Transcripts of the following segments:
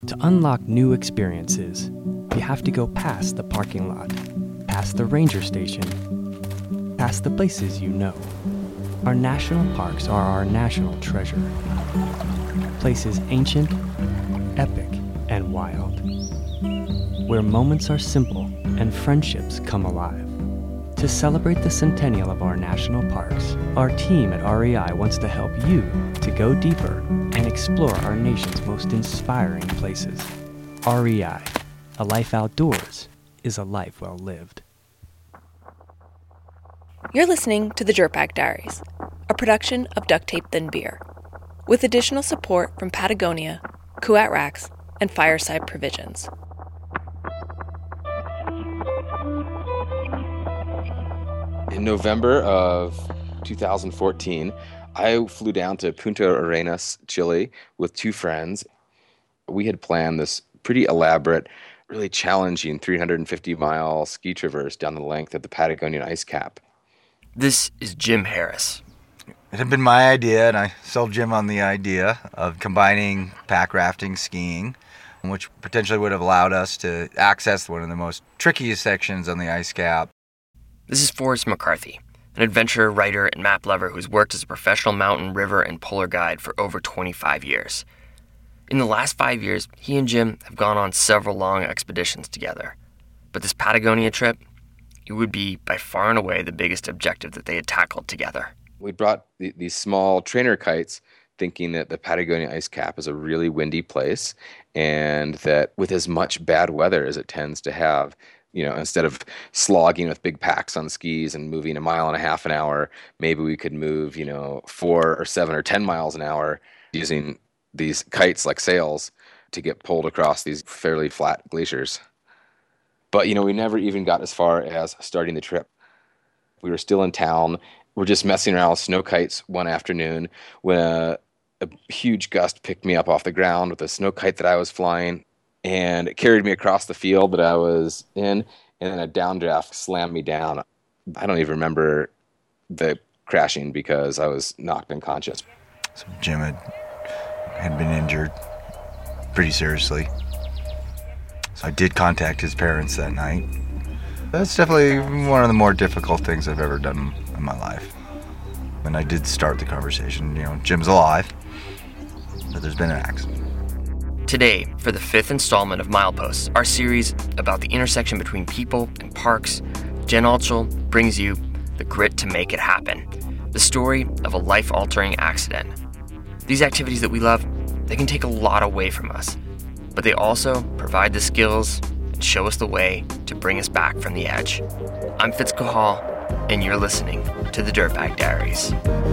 To unlock new experiences, you have to go past the parking lot, past the ranger station, past the places you know. Our national parks are our national treasure. Places ancient, epic, and wild. Where moments are simple and friendships come alive. To celebrate the centennial of our national parks, our team at REI wants to help you to go deeper and explore our nation's most inspiring places. REI, a life outdoors is a life well lived. You're listening to the Dirtbag Diaries, a production of Duct Tape Then Beer, with additional support from Patagonia, Kuat Racks, and Fireside Provisions. In November of 2014, I flew down to Punta Arenas, Chile, with two friends. We had planned this pretty elaborate, really challenging 350-mile ski traverse down the length of the Patagonian ice cap. This is Jim Harris. It had been my idea, and I sold Jim on the idea of combining pack rafting, skiing, which potentially would have allowed us to access one of the most trickiest sections on the ice cap. This is Forrest McCarthy, an adventurer, writer, and map lover who's worked as a professional mountain, river, and polar guide for over 25 years. In the last 5 years, he and Jim have gone on several long expeditions together. But this Patagonia trip, it would be by far and away the biggest objective that they had tackled together. We brought these small trainer kites thinking that the Patagonia ice cap is a really windy place and that with as much bad weather as it tends to have, you know, instead of slogging with big packs on skis and moving 1.5 miles an hour, maybe we could move, 4 or 7 or 10 miles an hour using these kites like sails to get pulled across these fairly flat glaciers. But, we never even got as far as starting the trip. We were still in town. We're just messing around with snow kites one afternoon when a huge gust picked me up off the ground with a snow kite that I was flying. And it carried me across the field that I was in, and then a downdraft slammed me down. I don't even remember the crashing because I was knocked unconscious. So Jim had been injured pretty seriously. So I did contact his parents that night. That's definitely one of the more difficult things I've ever done in my life. And I did start the conversation, Jim's alive, but there's been an accident. Today, for the 5th installment of Mileposts, our series about the intersection between people and parks, Jen Altschul brings you The Grit to Make It Happen, the story of a life-altering accident. These activities that we love, they can take a lot away from us, but they also provide the skills and show us the way to bring us back from the edge. I'm Fitz Cahal, and you're listening to the Dirtbag Diaries.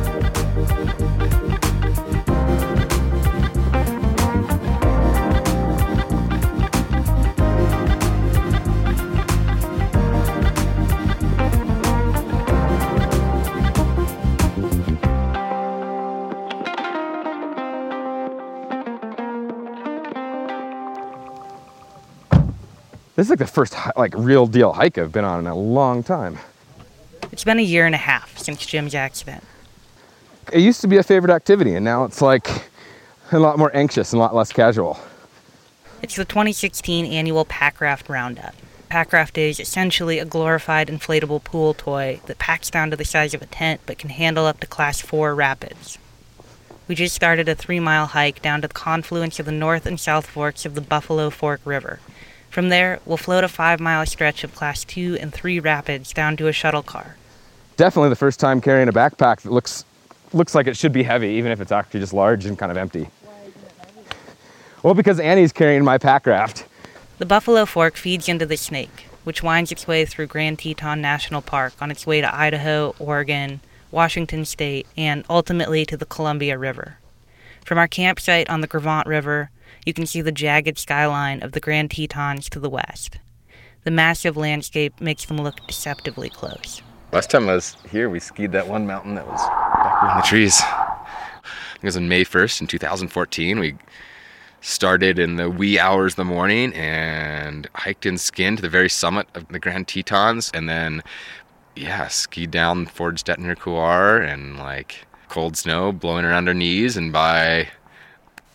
This is like the first real deal hike I've been on in a long time. It's been 1.5 years since Jim's accident. It used to be a favorite activity, and now it's a lot more anxious and a lot less casual. It's the 2016 annual Pack Raft Roundup. Pack Raft is essentially a glorified inflatable pool toy that packs down to the size of a tent but can handle up to Class 4 rapids. We just started a 3-mile hike down to the confluence of the North and South Forks of the Buffalo Fork River. From there, we'll float a 5-mile stretch of Class 2 and 3 rapids down to a shuttle car. Definitely the first time carrying a backpack that looks like it should be heavy, even if it's actually just large and kind of empty. Why is it heavy? Well, because Annie's carrying my pack raft. The Buffalo Fork feeds into the Snake, which winds its way through Grand Teton National Park on its way to Idaho, Oregon, Washington State, and ultimately to the Columbia River. From our campsite on the Grevant River, you can see the jagged skyline of the Grand Tetons to the west. The massive landscape makes them look deceptively close. Last time I was here, we skied that one mountain that was back in the trees. It was on May 1st in 2014. We started in the wee hours of the morning and hiked and skinned to the very summit of the Grand Tetons, and then, skied down Fort Stettner Couloir and cold snow blowing around our knees, and by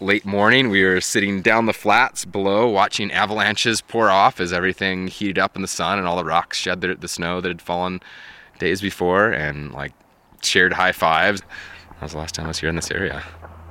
late morning. We were sitting down the flats below watching avalanches pour off as everything heated up in the sun and all the rocks shed the snow that had fallen days before, and like shared high fives. That was the last time I was here in this area.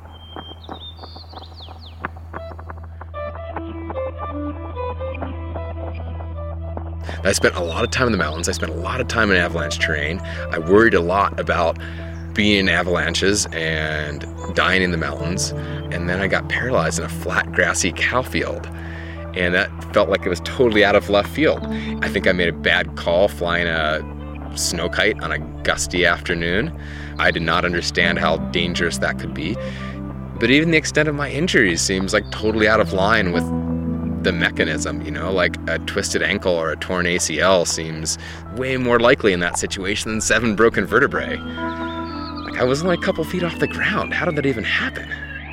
I spent a lot of time in the mountains. I spent a lot of time in avalanche terrain. I worried a lot about being in avalanches and dying in the mountains. And then I got paralyzed in a flat, grassy cow field. And that felt like it was totally out of left field. I think I made a bad call flying a snow kite on a gusty afternoon. I did not understand how dangerous that could be. But even the extent of my injuries seems like totally out of line with the mechanism, like a twisted ankle or a torn ACL seems way more likely in that situation than 7 broken vertebrae. Like, I was only a couple feet off the ground. How did that even happen?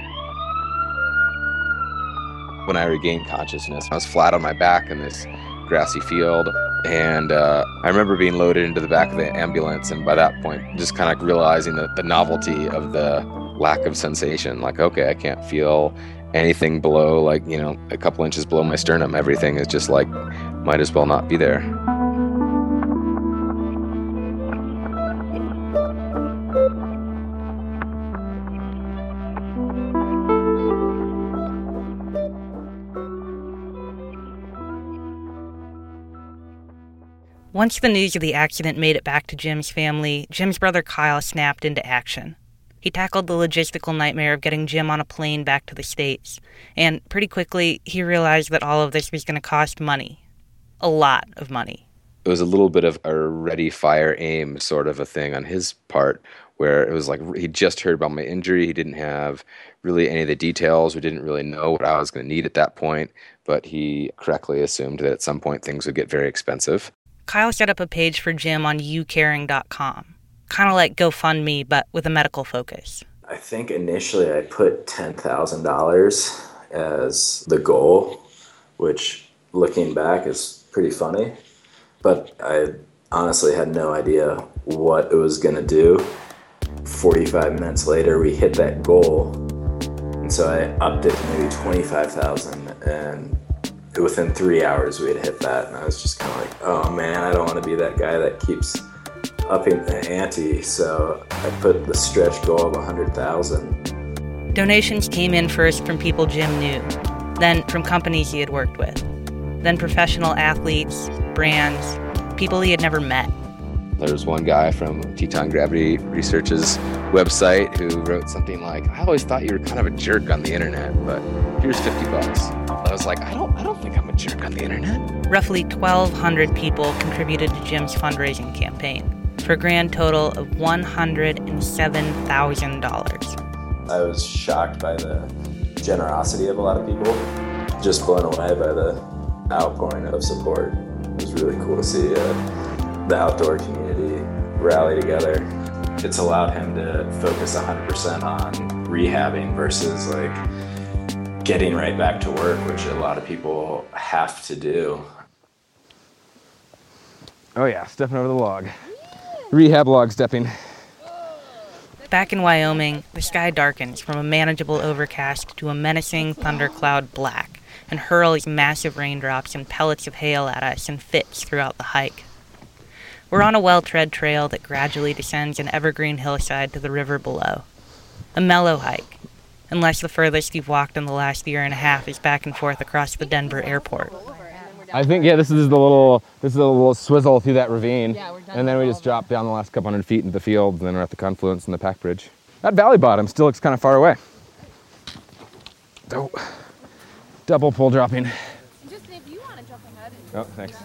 When I regained consciousness, I was flat on my back in this grassy field, and I remember being loaded into the back of the ambulance, and by that point just kind of realizing the novelty of the lack of sensation. Like, okay, I can't feel anything below, like, a couple inches below my sternum. Everything is just like, might as well not be there. Once the news of the accident made it back to Jim's family, Jim's brother Kyle snapped into action. He tackled the logistical nightmare of getting Jim on a plane back to the States, and pretty quickly he realized that all of this was going to cost money. A lot of money. It was a little bit of a ready, fire, aim sort of a thing on his part, where it was like he just heard about my injury. He didn't have really any of the details. We didn't really know what I was going to need at that point, but he correctly assumed that at some point things would get very expensive. Kyle set up a page for Jim on youcaring.com. Kind of like GoFundMe, but with a medical focus. I think initially I put $10,000 as the goal, which looking back is pretty funny. But I honestly had no idea what it was going to do. 45 minutes later, we hit that goal. And so I upped it to maybe $25,000. And within 3 hours, we had hit that. And I was just kind of like, oh man, I don't want to be that guy that keeps upping the ante, so I put the stretch goal of $100,000. Donations came in first from people Jim knew, then from companies he had worked with, then professional athletes, brands, people he had never met. There was one guy from Teton Gravity Research's website who wrote something like, I always thought you were kind of a jerk on the internet, but here's $50. I was like, I don't think I'm a jerk on the internet. Roughly 1,200 people contributed to Jim's fundraising campaign, for a grand total of $107,000. I was shocked by the generosity of a lot of people, just blown away by the outpouring of support. It was really cool to see the outdoor community rally together. It's allowed him to focus 100% on rehabbing versus like getting right back to work, which a lot of people have to do. Oh yeah, stepping over the log. Rehab log stepping. Back in Wyoming, the sky darkens from a manageable overcast to a menacing thundercloud black and hurls massive raindrops and pellets of hail at us in fits throughout the hike. We're on a well-tread trail that gradually descends an evergreen hillside to the river below. A mellow hike, unless the furthest you've walked in the last year and a half is back and forth across the Denver airport. I think, yeah, this is the little swizzle through that ravine, and then we just drop down the last couple hundred feet into the fields, and then we're at the confluence and the pack bridge. That valley bottom still looks kind of far away. Oh, double pole dropping. Just if you want to jump ahead. Oh, thanks.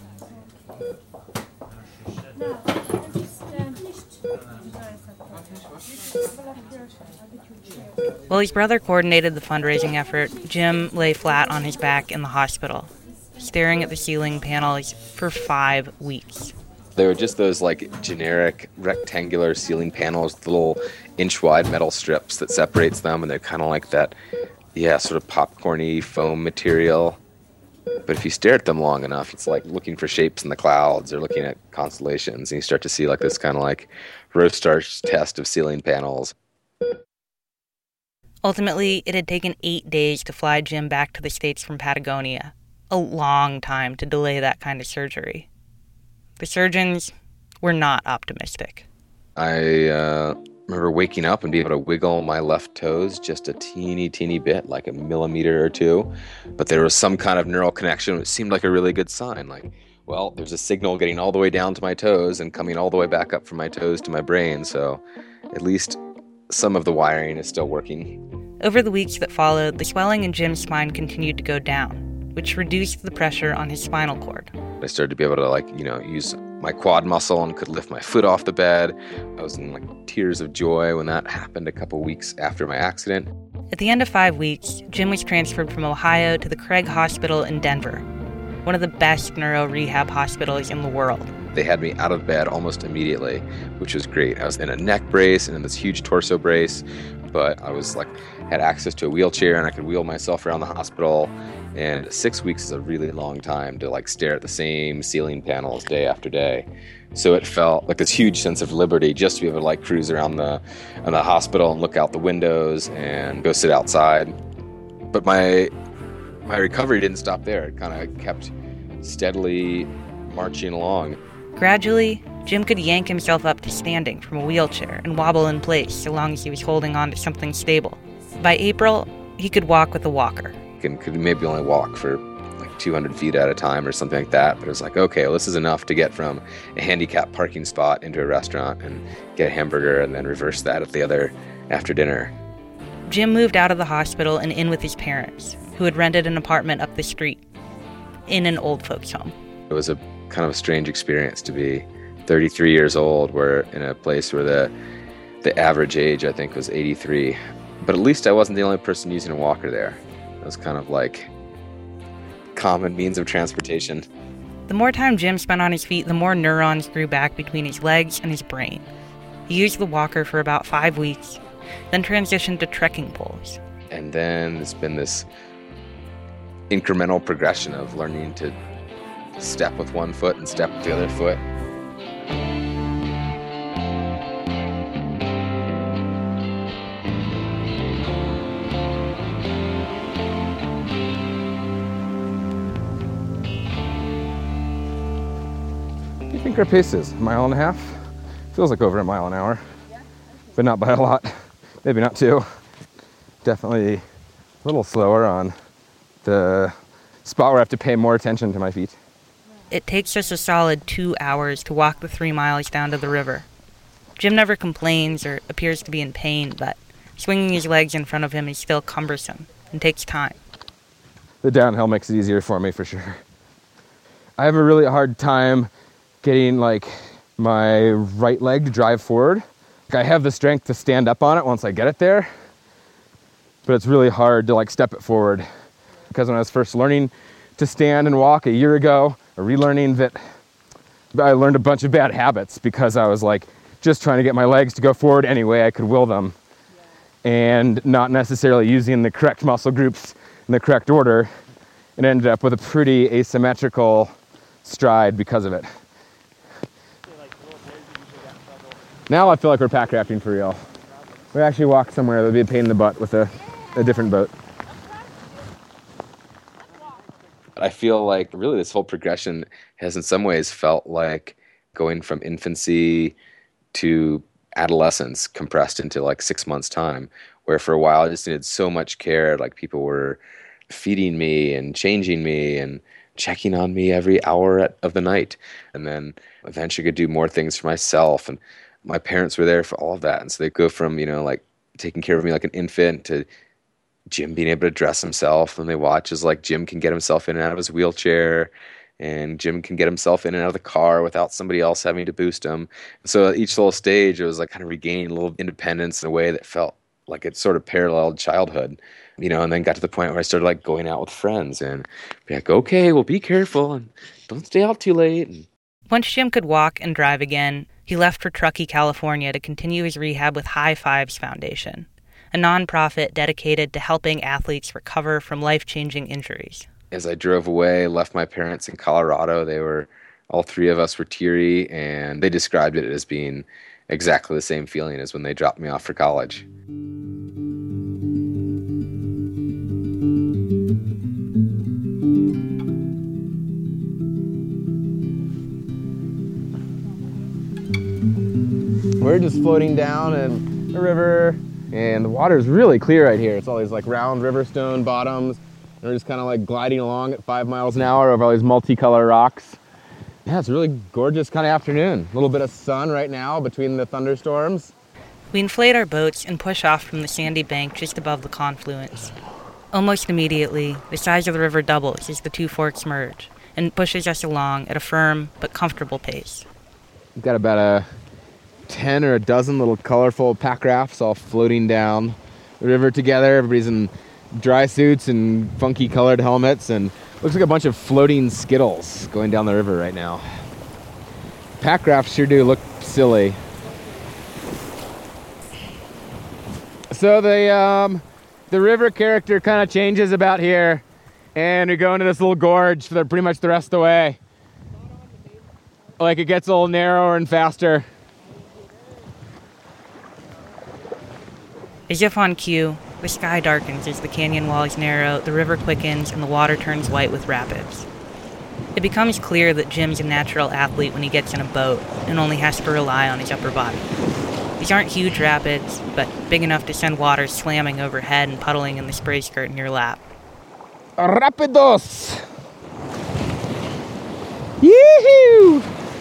While his brother coordinated the fundraising effort, Jim lay flat on his back in the hospital, staring at the ceiling panels for 5 weeks. They were just those like generic rectangular ceiling panels with little inch-wide metal strips that separates them, and they're kind of like that, sort of popcorny foam material. But if you stare at them long enough, it's like looking for shapes in the clouds or looking at constellations, and you start to see like this kind of like Rorschach's test of ceiling panels. Ultimately, it had taken 8 days to fly Jim back to the States from Patagonia. A long time to delay that kind of surgery. The surgeons were not optimistic. I remember waking up and being able to wiggle my left toes just a teeny bit, like a millimeter or two. But there was some kind of neural connection, which seemed like a really good sign. Like, well, there's a signal getting all the way down to my toes and coming all the way back up from my toes to my brain. So at least some of the wiring is still working. Over the weeks that followed, the swelling in Jim's spine continued to go down, which reduced the pressure on his spinal cord. I started to be able to use my quad muscle and could lift my foot off the bed. I was in tears of joy when that happened a couple weeks after my accident. At the end of 5 weeks, Jim was transferred from Ohio to the Craig Hospital in Denver, one of the best neuro rehab hospitals in the world. They had me out of bed almost immediately, which was great. I was in a neck brace and in this huge torso brace, but I was had access to a wheelchair and I could wheel myself around the hospital. And 6 weeks is a really long time to stare at the same ceiling panels day after day. So it felt like this huge sense of liberty just to be able to cruise around the hospital and look out the windows and go sit outside. But my recovery didn't stop there. It kind of kept steadily marching along. Gradually, Jim could yank himself up to standing from a wheelchair and wobble in place so long as he was holding on to something stable. By April, he could walk with a walker. And could maybe only walk for 200 feet at a time or something like that. But it was okay, well, this is enough to get from a handicapped parking spot into a restaurant and get a hamburger and then reverse that at the other after dinner. Jim moved out of the hospital and in with his parents, who had rented an apartment up the street in an old folks' home. It was a kind of a strange experience to be 33 years old. We're in a place where the average age, I think, was 83. But at least I wasn't the only person using a walker there. It was kind of common means of transportation. The more time Jim spent on his feet, the more neurons grew back between his legs and his brain. He used the walker for about 5 weeks, then transitioned to trekking poles. And then it's been this incremental progression of learning to step with one foot and step with the other foot. I think our pace is 1.5 miles. Feels like over 1 mile an hour, but not by a lot. Maybe not 2. Definitely a little slower on the spot where I have to pay more attention to my feet. It takes us a solid 2 hours to walk the 3 miles down to the river. Jim never complains or appears to be in pain, but swinging his legs in front of him is still cumbersome and takes time. The downhill makes it easier for me for sure. I have a really hard time getting my right leg to drive forward. I have the strength to stand up on it once I get it there, but it's really hard to step it forward. Because when I was first learning to stand and walk a year ago, relearning that, I learned a bunch of bad habits because I was just trying to get my legs to go forward any way I could will them, and not necessarily using the correct muscle groups in the correct order, and ended up with a pretty asymmetrical stride because of it. Now I feel like we're pack rafting for real. We actually walk somewhere that would be a pain in the butt with a different boat. I feel like really this whole progression has in some ways felt like going from infancy to adolescence compressed into 6 months' time, where for a while I just needed so much care. People were feeding me and changing me and checking on me every hour of the night. And then eventually could do more things for myself. And my parents were there for all of that. And so they go from, taking care of me like an infant to Jim being able to dress himself. And they watch as Jim can get himself in and out of his wheelchair, and Jim can get himself in and out of the car without somebody else having to boost him. And so at each little stage, it was kind of regaining a little independence in a way that felt like it sort of paralleled childhood, and then got to the point where I started going out with friends and be okay, well, be careful and don't stay out too late. And once Jim could walk and drive again, he left for Truckee, California to continue his rehab with High Fives Foundation, a nonprofit dedicated to helping athletes recover from life-changing injuries. As I drove away, left my parents in Colorado, all 3 of us were teary, and they described it as being exactly the same feeling as when they dropped me off for college. we're just floating down in the river, and the water is really clear right here. It's all these like round riverstone bottoms, and we're just kind of like gliding along at 5 miles an hour over all these multicolor rocks. Yeah, it's a really gorgeous kind of afternoon. A little bit of sun right now between the thunderstorms. We inflate our boats and push off from the sandy bank just above the confluence. Almost immediately, the size of the river doubles as the two forks merge and pushes us along at a firm but comfortable pace. We've got about a 10 or a dozen little colorful pack rafts all floating down the river together. Everybody's in dry suits and funky colored helmets, and looks like a bunch of floating Skittles going down the river right now. Pack rafts sure do look silly. So the river character kind of changes about here, and we go into this little gorge for pretty much the rest of the way. Like, it gets a little narrower and faster. As if on cue, the sky darkens as the canyon walls narrow, the river quickens, and the water turns white with rapids. It becomes clear that Jim's a natural athlete when he gets in a boat and only has to rely on his upper body. These aren't huge rapids, but big enough to send water slamming overhead and puddling in the spray skirt in your lap. Rapidos! Yee-hoo!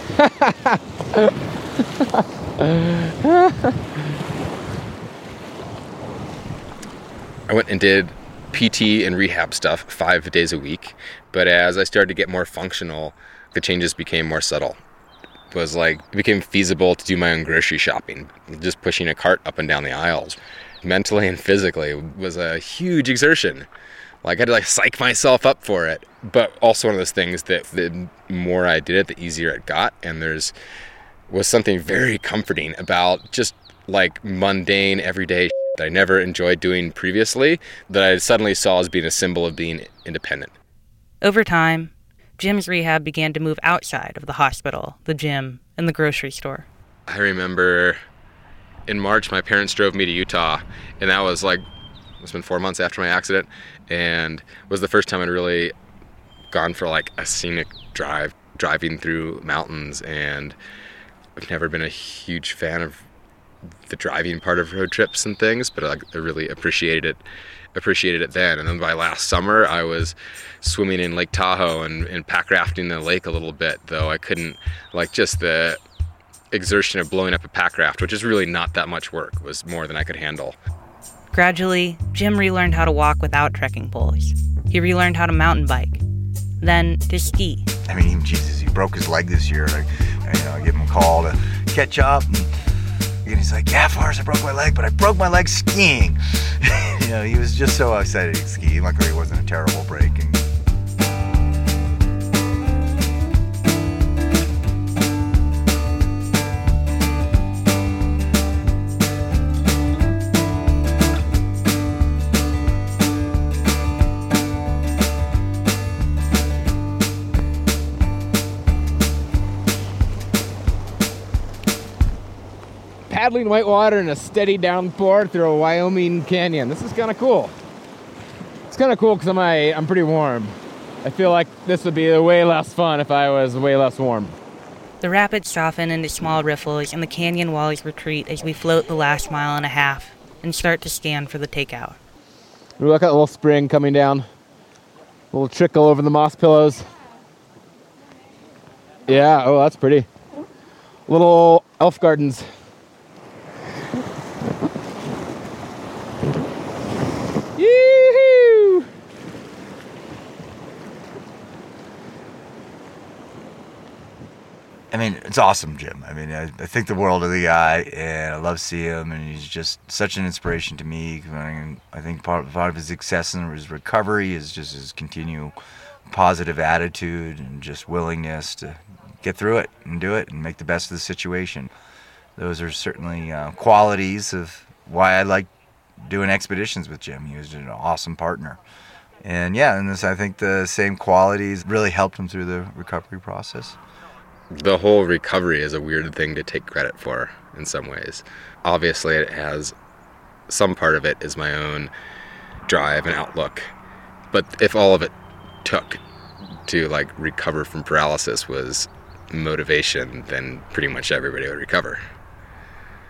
I went and did PT and rehab stuff 5 days a week, but as I started to get more functional, the changes became more subtle. It was like, it became feasible to do my own grocery shopping, just pushing a cart up and down the aisles. Mentally and physically was a huge exertion. Like, I had to psych myself up for it, but also one of those things that the more I did it, the easier it got, and was something very comforting about just mundane, everyday that I never enjoyed doing previously, that I suddenly saw as being a symbol of being independent. Over time, Jim's rehab began to move outside of the hospital, the gym, and the grocery store. I remember in March, my parents drove me to Utah, and that was it's been 4 months after my accident, and it was the first time I'd really gone for a scenic drive, driving through mountains, and I've never been a huge fan of the driving part of road trips and things, but I really appreciated it then. And then by last summer, I was swimming in Lake Tahoe and pack rafting in the lake a little bit, though I couldn't, just the exertion of blowing up a pack raft, which is really not that much work, was more than I could handle. Gradually, Jim relearned how to walk without trekking poles. He relearned how to mountain bike, then to ski. I mean, even Jesus, he broke his leg this year. I give him a call to catch up, and he's like, yeah, Forrest, I broke my leg, but I broke my leg skiing. He was just so excited to ski. Luckily, it wasn't a terrible break. Paddling whitewater in a steady downpour through a Wyoming canyon. This is kind of cool. It's kind of cool because I'm pretty warm. I feel like this would be way less fun if I was way less warm. The rapids soften into small riffles and the canyon walls retreat as we float the last mile and a half and start to scan for the takeout. Look at the little spring coming down. A little trickle over the moss pillows. Yeah, oh, that's pretty. Little elf gardens. Yee-hoo! I mean, it's awesome, Jim. I mean, I think the world of the guy, and I love seeing him, and he's just such an inspiration to me. I think part of his success in his recovery is just his continual positive attitude and just willingness to get through it and do it and make the best of the situation. Those are certainly qualities of why I like doing expeditions with Jim. He was an awesome partner. And I think the same qualities really helped him through the recovery process. The whole recovery is a weird thing to take credit for in some ways. Obviously, it has some part of it is my own drive and outlook. But if all of it took to recover from paralysis was motivation, then pretty much everybody would recover.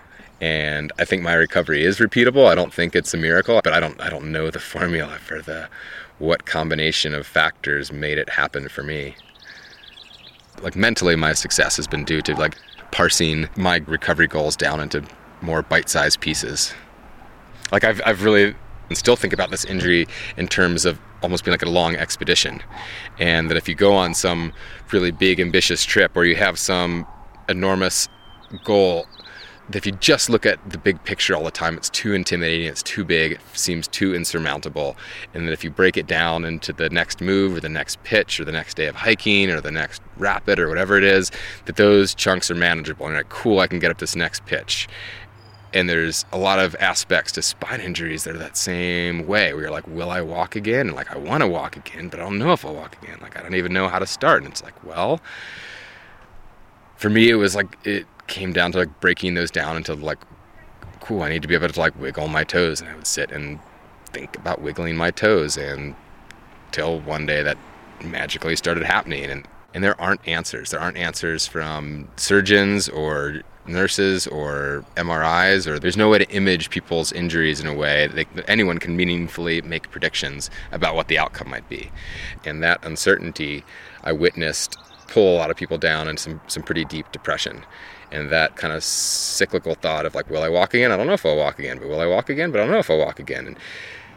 And I think my recovery is repeatable. I don't think it's a miracle, but I don't know the formula for what combination of factors made it happen for me. Like mentally, my success has been due to like parsing my recovery goals down into more bite-sized pieces. Like I've really and still think about this injury in terms of almost being like a long expedition, and that if you go on some really big ambitious trip or you have some enormous goal, that if you just look at the big picture all the time, it's too intimidating, it's too big, it seems too insurmountable. And that if you break it down into the next move or the next pitch or the next day of hiking or the next rapid or whatever it is, that those chunks are manageable and like, cool, I can get up this next pitch. And there's a lot of aspects to spine injuries that are that same way, where you're like, will I walk again? And like, I want to walk again, but I don't know if I'll walk again. Like, I don't even know how to start. And it's like, well, for me, it was like, it came down to like breaking those down into like, cool, I need to be able to like wiggle my toes. And I would sit and think about wiggling my toes, and till one day that magically started happening. And there aren't answers. There aren't answers from surgeons or nurses or MRIs, or there's no way to image people's injuries in a way that anyone can meaningfully make predictions about what the outcome might be. And that uncertainty I witnessed pull a lot of people down into some pretty deep depression. And that kind of cyclical thought of like, will I walk again? I don't know if I'll walk again, but will I walk again? But I don't know if I'll walk again. And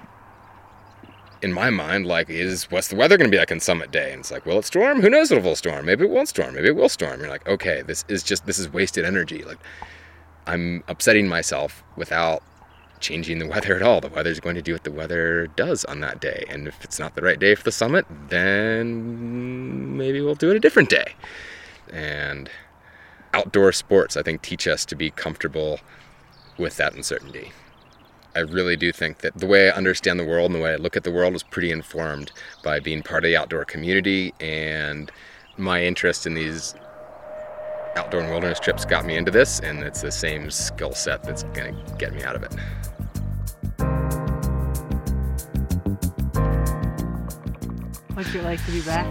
in my mind, like, what's the weather going to be like on Summit Day? And it's like, will it storm? Who knows if it will storm? Maybe it won't storm. Maybe it will storm. You're like, okay, this is wasted energy. Like, I'm upsetting myself without changing the weather at all. The weather's going to do what the weather does on that day. And if it's not the right day for the summit, then maybe we'll do it a different day. And outdoor sports, I think, teach us to be comfortable with that uncertainty. I really do think that the way I understand the world and the way I look at the world is pretty informed by being part of the outdoor community, and my interest in these outdoor and wilderness trips got me into this, and it's the same skill set that's going to get me out of it. What's it like to be back?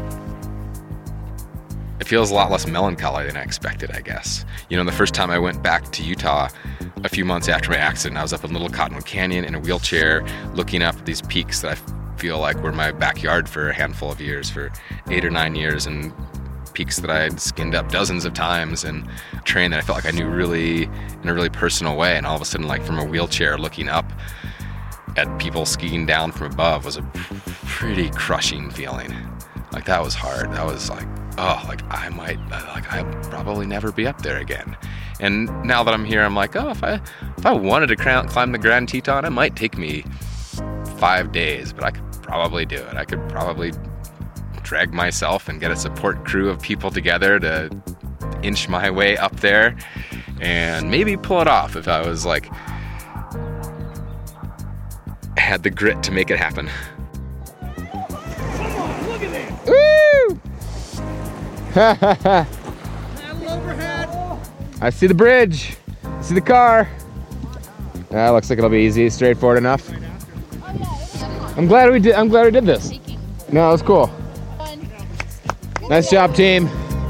It feels a lot less melancholy than I expected, I guess. You know, the first time I went back to Utah a few months after my accident, I was up in Little Cottonwood Canyon in a wheelchair looking up at these peaks that I feel like were my backyard for a handful of years, for 8 or 9 years, and peaks that I had skinned up dozens of times, and a terrain that I felt like I knew really in a really personal way. And all of a sudden, like from a wheelchair looking up at people skiing down from above was a pretty crushing feeling. Like, that was hard. That was like, oh, like I'll probably never be up there again. And now that I'm here, I'm like, oh, if I wanted to climb the Grand Teton, it might take me 5 days, but I could probably do it. I could probably drag myself and get a support crew of people together to inch my way up there and maybe pull it off if I was like, had the grit to make it happen. Woo! I see the bridge. I see the car. Looks like it'll be easy, straightforward enough. I'm glad we did this. No, it was cool. Nice job, team.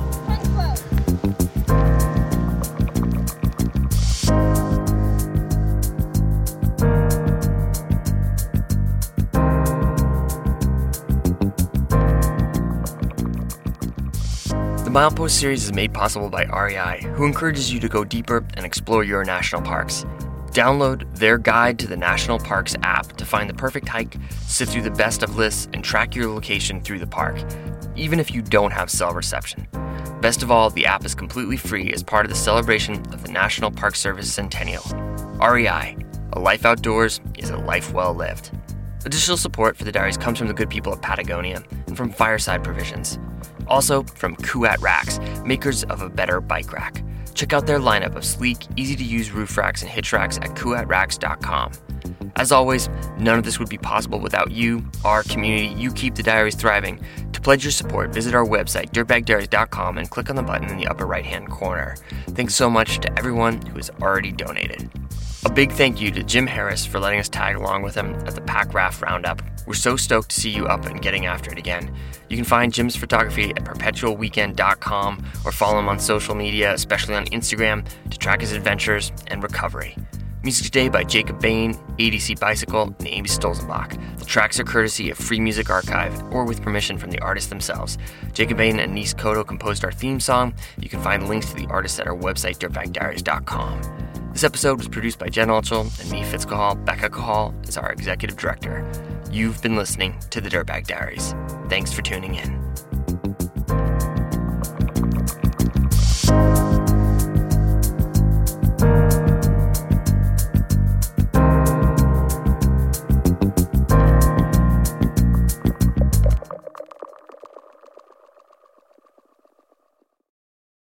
The Milepost series is made possible by REI, who encourages you to go deeper and explore your national parks. Download their Guide to the National Parks app to find the perfect hike, sift through the best of lists, and track your location through the park, even if you don't have cell reception. Best of all, the app is completely free as part of the celebration of the National Park Service Centennial. REI, a life outdoors is a life well lived. Additional support for the diaries comes from the good people of Patagonia and from Fireside Provisions. Also from Kuat Racks, makers of a better bike rack. Check out their lineup of sleek, easy-to-use roof racks and hitch racks at kuatracks.com. As always, none of this would be possible without you, our community. You keep the diaries thriving. To pledge your support, visit our website, dirtbagdiaries.com, and click on the button in the upper right-hand corner. Thanks so much to everyone who has already donated. A big thank you to Jim Harris for letting us tag along with him at the Pack Raft Roundup. We're so stoked to see you up and getting after it again. You can find Jim's photography at perpetualweekend.com or follow him on social media, especially on Instagram, to track his adventures and recovery. Music today by Jacob Bain, ADC Bicycle, and Amy Stolzenbach. The tracks are courtesy of Free Music Archive or with permission from the artists themselves. Jacob Bain and Nis Koto composed our theme song. You can find links to the artists at our website, dirtbagdiaries.com. This episode was produced by Jen Altschul and me, Fitz Cahall. Becca Cahall is our executive director. You've been listening to the Dirtbag Diaries. Thanks for tuning in.